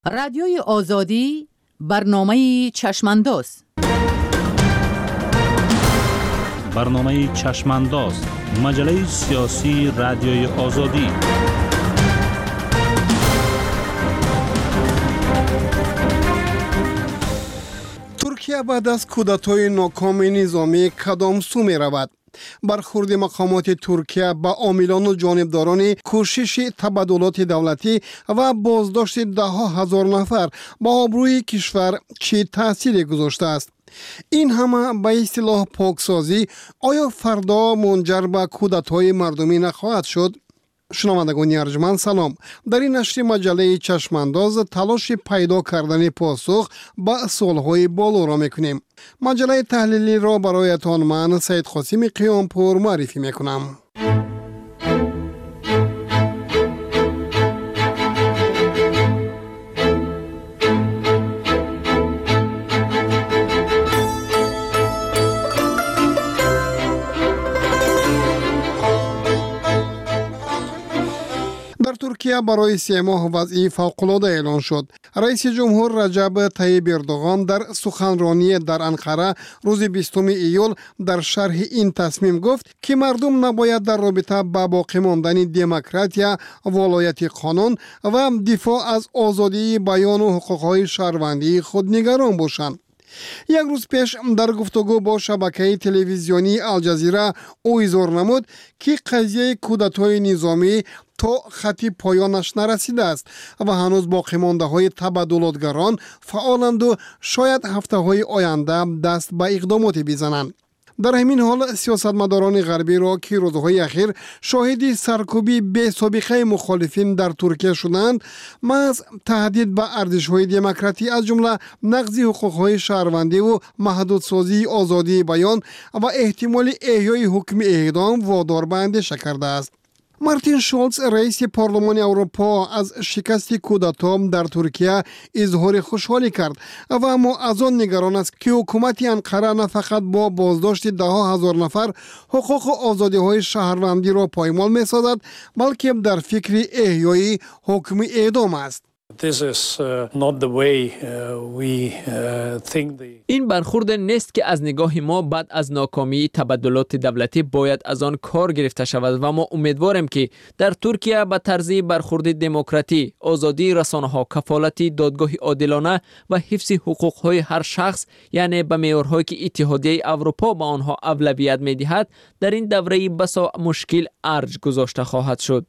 رادیوی آزادی برنامه چشمانداز. برنامه چشمانداز، مجله سیاسی رادیوی آزادی. ترکیه بعد از کودتای ناکام نظامی کدام سو می رود؟ برخورد مقامات ترکیه با عاملان و جانبداران کوشش تبادلات دولتی و بازداشت ده هزار نفر با آبروی کشور چه تأثیری گذاشته است؟ این همه به اصطلاح پاکسازی آیا فردا منجر به کودتای مردمی نخواهد شد؟ شنوندگان ارجمند سلام. در این نشر مجله چشمانداز تلاش پیدا کردن پاسخ به سوالهای بالا را میکنیم. مجله تحلیلی را برایتان من سید قاسم قیامپور معرفی میکنم. ترکیه برای 3 ماه وضعی فوق‌العاده اعلان شد. رئیس جمهور رجب طیب اردوغان در سخنرانی در انقره روز 20 ایول در شرح این تصمیم گفت که مردم نباید در رابطه با باقی ماندن دموکراسی، ولایت قانون و دفاع از آزادی بیان و حقوق‌های شهروندی خود نگران باشند. یک روز پیش در گفتگو با شبکه تلویزیونی الجزیره او اظهار نمود که قضیه کودتای نظامی تا خط پایانش نرسیده است و هنوز باقی مانده های تبادلاتگران فعالند و شاید هفته های آینده دست به اقدامات بزنند. در همین حال سیاستمداران غربی را که روزهای اخیر شاهد سرکوبی بی سابقه مخالفین در ترکیه شدند، محض تهدید به ارزش‌های دموکراتی از جمله نقض حقوق‌های شهروندی و محدودسازی آزادی بیان و احتمال احیای حکم اعدام وادار به اندیشه کرده است. مارتین شولز رئیس پارلمان اروپا از شکست کودتا در ترکیه اظهار خوشحالی کرد و اما از آن نگران است که حکومت انقره نه فقط با بازداشت 10 هزار نفر حقوق و آزادی های شهروندی را پایمال می سازد، بلکه در فکر احیای حکم اعدام است. این برخورد نیست که از نگاه ما بعد از ناکامی تبادلات دولتی باید از آن کار گرفته شود و ما امیدواریم که در ترکیه به طرز برخورد دموکراتی، آزادی رسانه‌ها، کفالت دادگاه عادلانه و حفظ حقوق‌های هر شخص، یعنی به معیارهایی که اتحادیه اروپا به آنها اولویت می‌دهد، در این دوره بسا مشکل ارج گذاشته خواهد شد.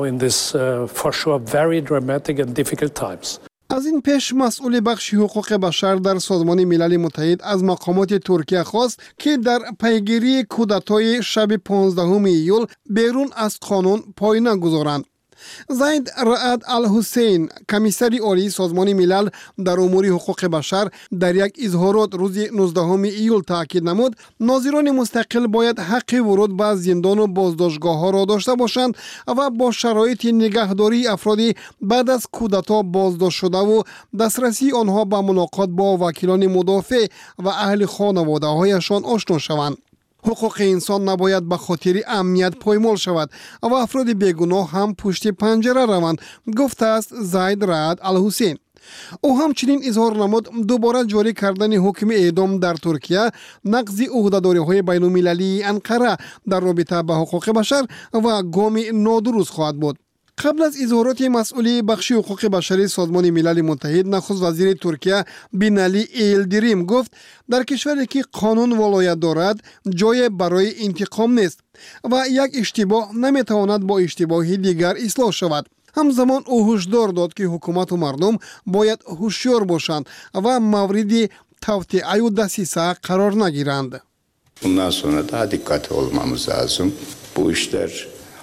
از این پیش مسئول بخش حقوق بشر در سازمان ملل متحد از مقامات ترکیه خواست که در پیگیری کودتای شب 15 ایول بیرون از قانون پای نگذارند. زید رعد الحسین، کمیسر عالی سازمان ملل در امور حقوق بشر، در یک اظهارات روز 19 ایول تاکید نمود ناظران مستقل باید حق ورود به زندان و بازداشتگاه ها را داشته باشند و با شرایط نگهداری افرادی بعد از کودتا بازداشت شده و دسترسی آنها به ملاقات با وکیلان مدافع و اهل خانواده هایشان آشنا شوند. حقوق انسان نباید به خاطر امنیت پایمال شود و افراد بیگناه هم پشت پنجره روند، گفته است زید رعد الحسین. او همچنین اظهار نمود دوباره جاری کردن حکم اعدام در ترکیه نقض عهده‌داری‌های بین‌المللی انقره در رابطه با حقوق بشر و گام نادرست خواهد بود. قبل از اظهارات مسئولی بخش حقوق بشری سازمان ملل متحد، نخست وزیر ترکیه بینالی ایلدریم گفت در کشوری که قانون ولایت دارد جای برای انتقام نیست و یک اشتباه نمیتواند با اشتباهی دیگر اصلاح شود. همزمان او هشدار داد که حکومت و مردم باید هوشیار باشند و مورد توطئه و دسیسه قرار نگیرند. Bundan sonra daha dikkatli olmamız lazım. Bu işler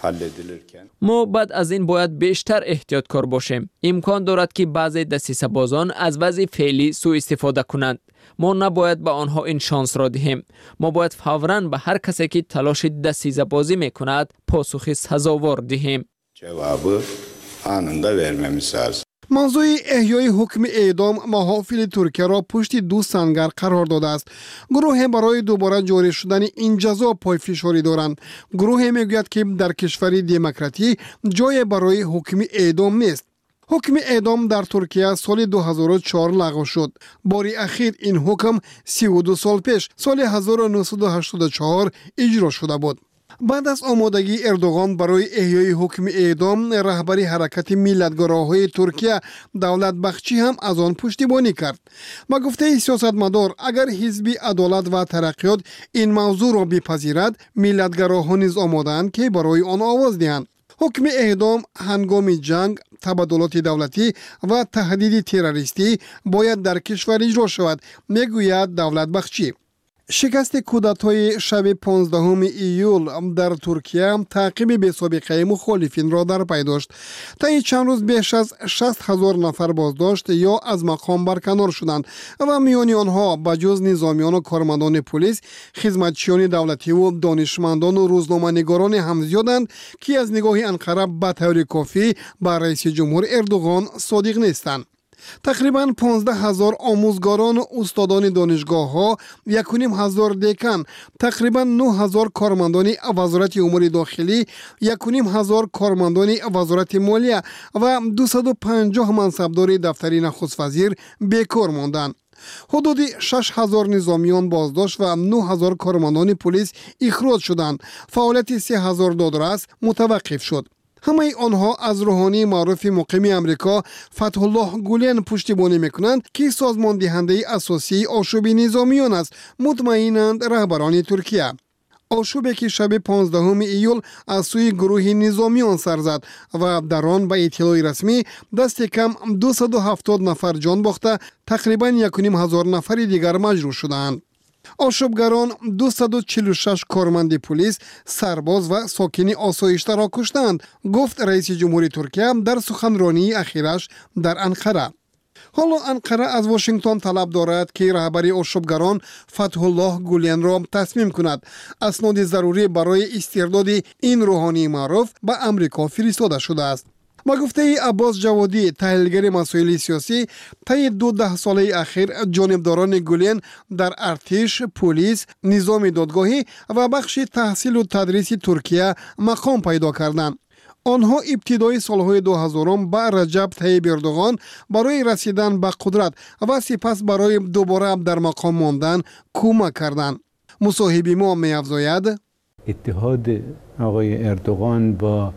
ما بعد از این باید بیشتر احتیاطکار باشیم. امکان دارد که بعضی دسیسه بازان از وضع فعلی سوء استفاده کنند. ما نباید به آنها این شانس را دهیم. ما باید فوراً به هر کسی که تلاش دسیسه بازی میکند پاسخ سزاوار دهیم. cevabı anında vermemiz lazım. موضوع احیای حکم اعدام محافل ترکیه را پشت 2 سنگر قرار داده است. گروه برای دوباره جاری شدن این جزا پای فشاری دارند. گروه میگوید که در کشور دموکراتی جای برای حکم اعدام نیست. حکم اعدام در ترکیه سال 2004 لغو شد. باری اخیر این حکم 32 سال پیش سال 1984 اجرا شده بود. بعد از آمادگی اردوغان برای احیای حکم اعدام، رهبری حرکت ملتگراهای ترکیه دولت بخشی هم از آن پشتیبانی کرد. با گفته سیاستمدار، اگر حزب عدالت و ترقیات این موضوع را بپذیرد، ملتگراها نیز آماده‌اند که برای آن آواز دهند. حکم اعدام هنگام جنگ، تبادلات دولتی و تهدید تروریستی باید در کشور اجرا شود، میگوید دولت بخشی. شکست کودتای شب 15 ایول در ترکیه تعقیب بی‌سابقه مخالفین را در پی داشت. تا این چند روز بیش از 60,000 نفر بازداشت یا از مقام برکنار شدند و میان آنها بجز نظامیان و کارمندان پلیس، خدمتچیان دولتی و دانشمندان و روزنامه‌نگاران هم زیادند که از نگاه انقره به طور کافی بر رئیس جمهور اردوغان صادق نیستند. تقریباً 15,000 آموزگاران و استادان دانشگاه‌ها، 1,500 دکان، تقریباً 9,000 کارمندان وزارت امور داخلی، 1,500 کارمندان وزارت مالیه و 250 منصبدار دفتر نخست وزیر بیکار ماندند. حدود 6,000 نظامیان بازداشت و 9,000 کارمندان پلیس اخراج شدند. فعالیت 3,000 دادرس متوقف شد. همه آنها از روحانی معروف مقیم امریکا فتح الله گولن پشتیبانی میکنند که سازمان دهنده اساسی آشوب نظامیان است، مطمئنند رهبران ترکیه. آشوبی که شب 15 ایول از سوی گروه نظامیان سر زد و در آن به اطلاع رسمی دست کم 270 نفر جان باخته، تقریبا 1,500 نفر دیگر مجروح شدند. آشوبگران 246 کارمند پلیس، سرباز و ساکن آسایشته را کشتند، گفت رئیس جمهوری ترکیه در سخنرانی اخیرش در انقره. حالا انقره از واشنگتن طلب دارد که رهبری آشوبگران فتح الله گولن را تصمیم کند. اسناد ضروری برای استرداد این روحانی معروف به امریکا فرستاده شده است. با گفته عباس جوادی، تحلیلگر مسائل سیاسی، طی 12 ساله اخیر جانبداران گولن در ارتش، پلیس، نظام دادگاهی و بخش تحصیل و تدریس ترکیه مقام پیدا کردند. آنها ابتدای سالهای 2000 با رجب طیب اردوغان برای رسیدن به قدرت و سپس برای دوباره در مقام ماندن کمک کردند. مصاحبی ما می‌افزاید اتحاد آقای اردوغان با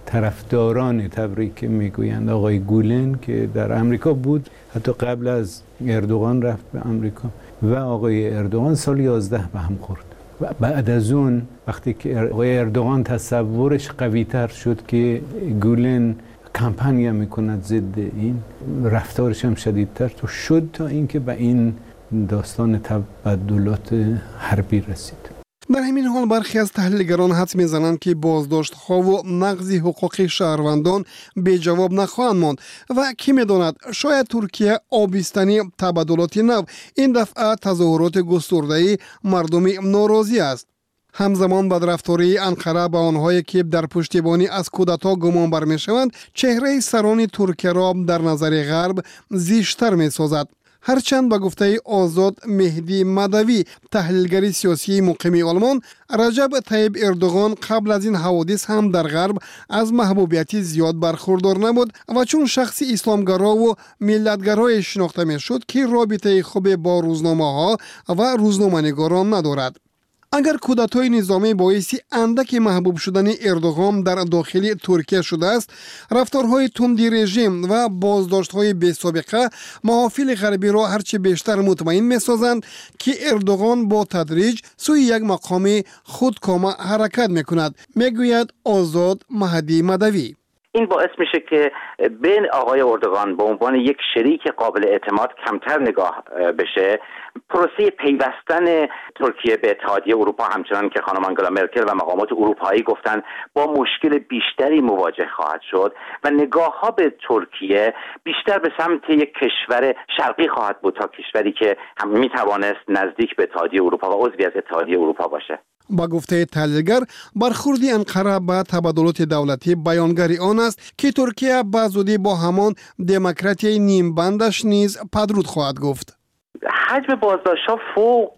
طرفداران تبریک میگویند آقای گولن که در امریکا بود، حتی قبل از اردوغان رفت به امریکا، و آقای اردوغان سال 11 به هم خورد. و بعد از اون وقتی که آقای اردوغان تصورش قوی تر شد که گولن کمپانی میکند ضد این، رفتارش هم شدیدتر شد تا اینکه به این داستان تبادلات حربی رسید. در همین حال برخی از تحلیلگران حدس می‌زنند که بازداشت‌ها و نقض حقوق شهروندان بی جواب نخواهند ماند و کی می‌داند شاید ترکیه آبستنی تبادلات نو این دفعه تظاهرات گسترده مردم ناراضی است. همزمان بدرفتاری انقره به آنهایی که در پشتیبانی از کودتا گمان بر می‌شوند چهره سران ترکیه را در نظر غرب زیشتر می‌سازد. هرچند به گفته آزاد مهدی مدوی، تحلیلگر سیاسی مقیم آلمان، رجب طیب اردوغان قبل از این حوادث هم در غرب از محبوبیتی زیاد برخوردار نبود و چون شخص اسلامگرا و ملتگرای شناخته میشد که رابطه خوب با روزنامه‌ها و روزنامه‌نگاران ندارد. اگر کودتای نظامی باعث اندک محبوب شدن اردوغان در داخل ترکیه شده است، رفتارهای تندی رژیم و بازداشت‌های بی‌سابقه محافل غربی را هرچه بیشتر مطمئن می‌سازند که اردوغان با تدریج سوی یک مقام خودکامه حرکت می‌کند، میگوید آزاد مهدی مدوی. این باعث میشه که بین آقای اردوغان به عنوان یک شریک قابل اعتماد کمتر نگاه بشه. پروسه پیوستن ترکیه به اتحادیه اروپا همچنان که خانم آنگلا مرکل و مقامات اروپایی گفتن با مشکل بیشتری مواجه خواهد شد و نگاه ها به ترکیه بیشتر به سمت یک کشور شرقی خواهد بود تا کشوری که هم میتوانست نزدیک به اتحادیه اروپا و عضوی از اتحادیه اروپا باشه. با گفته تحلیلگر، برخورد انقره به تبادلات دولتی بیانگری آن است که ترکیه به زودی با همان دموکراسی نیم بندش نیز پدرود خواهد گفت. حجم بازداشت‌ها فوق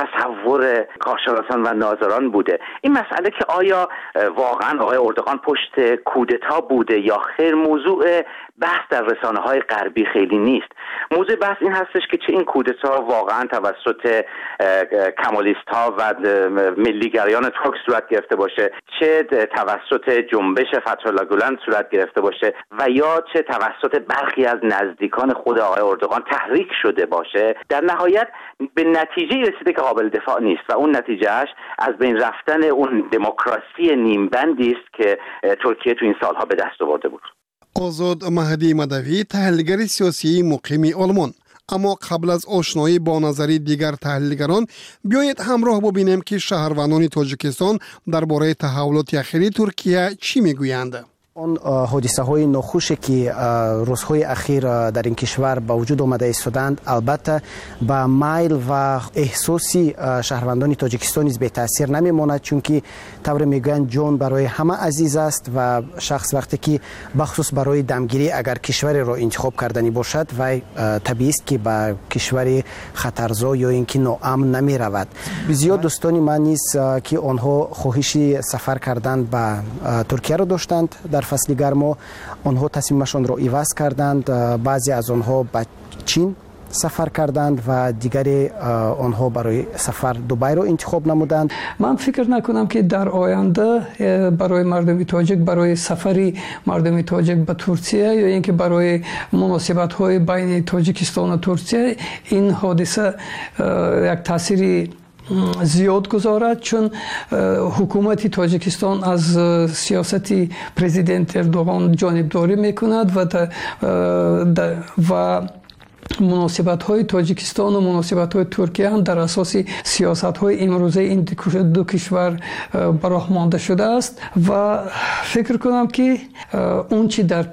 تصور کارشناسان و ناظران بوده. این مسئله که آیا واقعا آقای اردوغان پشت کودتا بوده یا خیر موضوع بحث در رسانه‌های غربی خیلی نیست. موضوع بحث این هستش که چه این کودتا واقعا توسط کمالیست‌ها و ملیگرایان ترک صورت گرفته باشه، چه توسط جنبش فتح‌الله گولن صورت گرفته باشه و یا چه توسط برخی از نزدیکان خود آقای اردوغان تحریک شده باشه، در نهایت به نتیجه رسیده که قابل دفاع نیست و اون نتیجهش از بین رفتن اون دموکراسی نیمبندی است که ترکیه تو این سالها به دست آورده بود. آزاد مهدی مدوی، تحلیلگر سیاسی مقیم آلمان. اما قبل از آشنایی با نظری دیگر تحلیلگران، بیایید همراه ببینیم که شهروندان تاجیکستان درباره تحولات اخیری ترکیه چی میگویند. اون حادثه های ناخوشی که روزهای اخیر در این کشور با وجود آمده ایستادند البته با میل و احساسی شهروندان تاجیکستان نیز به تاثیر نمیماند، چون که طور میگویند جان برای همه عزیز است و شخص وقتی که بخصوص برای دمگیری اگر کشوری را انتخاب کردنی باشد و طبیعی است که با کشوری خطرزا یا اینکه ناامن نمی رود. بسیار دوستانی من نیز که آنها خواهشی سفر کردن به ترکیه را داشتند در فصل گرما، آنها تصمیمشان را عوض کردند. بعضی از آنها به چین سفر کردند و دیگری آنها برای سفر دبی را انتخاب نمودند. من فکر نکنم که در آینده برای مردم تاجیک، برای سفری مردم تاجیک به ترکیه یا اینکه برای مناسبت های بین تاجیکستان و ترکیه این حادثه یک تأثیری زیاد گذارد، چون حکومت تاجیکستان از سیاست پرزیدنت اردوغان جانبداری میکند و مناسبت های تاجیکستان و مناسبت های ترکیه هم در اساس سیاست های امروزه این دو کشور براهمانده شده است و فکر کنم که اون چی در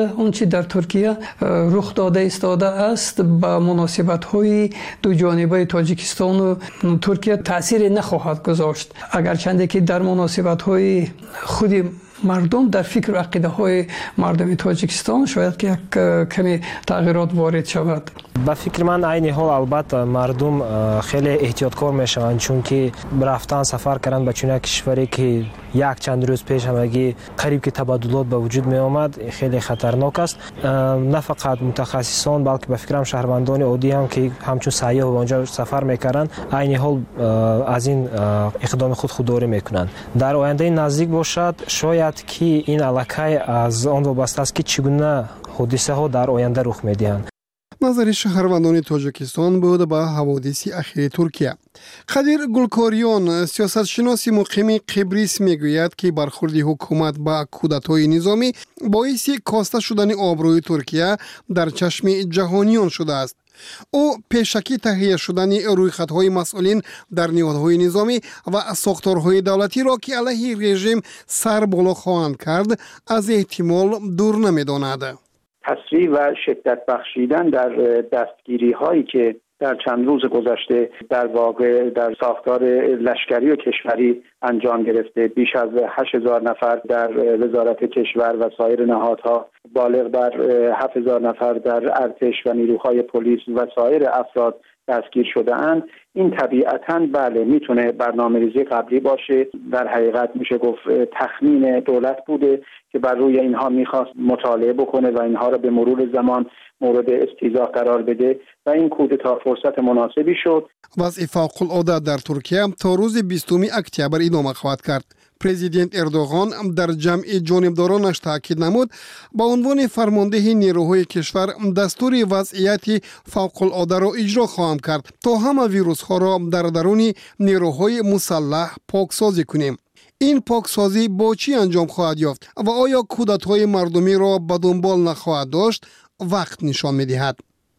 ترکیه رخ داده ایستاده است با مناسبت های دو جانبه تاجیکستان و ترکیه تأثیر نخواهد گذاشت، اگرچند که در مناسبت های خود مردم در فکر و عقیده های مردم تاجیکستان شاید که یک کمی تغییرات وارد شود. با فکر من عین حال البته مردم خیلی احتیاطکار میشوند، چون که رفتن سفر کردن به چنین کشوری که یک چند روز پیش همگی قریب که تبادلات به وجود می آمد خیلی خطرناک است. نه فقط متخصصان بلکه به فکرم شهروندان عادی هم که همچون سیاح به آنجا سفر میکردن عین حال از این اقدام خودداری میکنند. در آینده نزدیک باشد شاید که این علاقه از آن وابسته است که چگونه حادثه ها در آینده رخ میدهند. نظر شهروندان تاجیکستان بود با حوادث اخیر ترکیه. قدیر گلکاریان، سیاستشناس مقیم قبریس، میگوید که برخورد حکومت با کودتای نظامی باعث کاسته شدن آبروی ترکیه در چشم جهانیان شده است. او پیشکی تهیه شدن رویخطهای مسئولین در نهادهای نظامی و ساختارهای دولتی را که علیه رژیم سر بالا خواهند کرد از احتمال دور نمی‌داند. تسریع و شدت بخشیدن در دستگیری هایی که در چند روز گذشته در واقع در ساختار لشکری و کشوری انجام گرفته، بیش از 8000 نفر در وزارت کشور و سایر نهادها، بالغ بر 7000 نفر در ارتش و نیروهای پلیس و سایر افراد دستگیر شده اند. این طبیعتاً بله میتونه برنامه‌ریزی قبلی باشه. در حقیقت میشه گفت تخمین دولت بوده که بر روی اینها میخواست مطالعه بکنه و اینها را به مرور زمان مورد استیضاح قرار بده و این کودتا فرصت مناسبی شد. وضع فوق‌العاده در ترکیه تا روز 20 اکتبر ادامه خواهد کرد. پرزیدنت اردوغان در جمع جانبدارانش تاکید نمود با عنوان فرمانده نیروهای کشور دستور وضعیت فوق‌العاده را اجرا خواهم کرد تا همه ویروس ها را در درون نیروهای مسلح پاکسازی کنیم. این پاکسازی با چی انجام خواهد یافت و آیا کودتای مردمی را به دنبال نخواهد داشت؟ وقت نشان می‌دهد.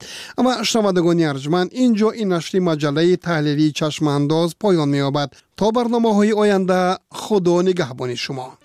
اما شنوندگان ارجمند، اینجا این نشر مجله تحلیلی چشم انداز پایان می‌یابد. تا برنامه‌های آینده، خدا نگهبان شما.